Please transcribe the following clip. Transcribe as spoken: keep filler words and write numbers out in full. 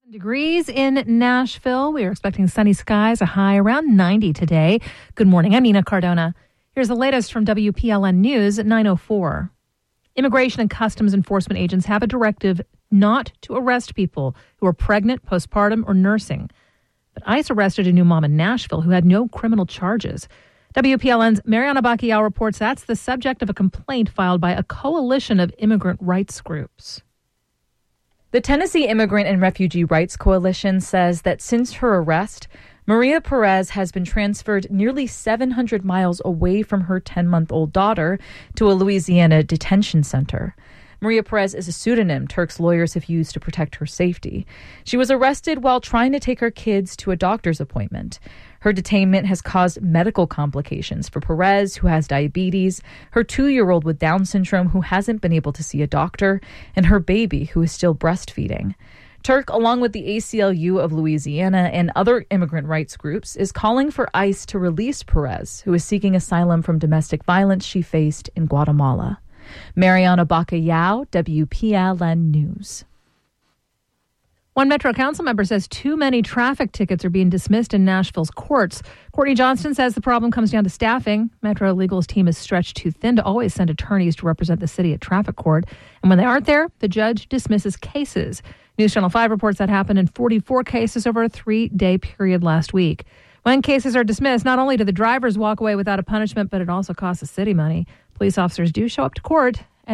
Degrees in Nashville. We are expecting sunny skies, a high around ninety today. Good morning. I'm Nina Cardona. Here's the latest from W P L N News at nine oh four. Immigration and Customs Enforcement agents have a directive not to arrest people who are pregnant, postpartum, or nursing. But ICE arrested a new mom in Nashville who had no criminal charges. W P L N's Mariana Bacchiao reports that's the subject of a complaint filed by a coalition of immigrant rights groups. The Tennessee Immigrant and Refugee Rights Coalition says that since her arrest, Maria Perez has been transferred nearly seven hundred miles away from her ten-month-old daughter to a Louisiana detention center. Maria Perez is a pseudonym Turk's lawyers have used to protect her safety. She was arrested while trying to take her kids to a doctor's appointment. Her detainment has caused medical complications for Perez, who has diabetes, her two-year-old with Down syndrome who hasn't been able to see a doctor, and her baby who is still breastfeeding. Turk, along with the A C L U of Louisiana and other immigrant rights groups, is calling for ICE to release Perez, who is seeking asylum from domestic violence she faced in Guatemala. Mariana Bacchiao, W P L N News. One Metro Council member says too many traffic tickets are being dismissed in Nashville's courts. Courtney Johnston says the problem comes down to staffing. Metro Legal's team is stretched too thin to always send attorneys to represent the city at traffic court. And when they aren't there, the judge dismisses cases. News Channel five reports that happened in forty-four cases over a three-day period last week. When cases are dismissed, not only do the drivers walk away without a punishment, but it also costs the city money. Police officers do show up to court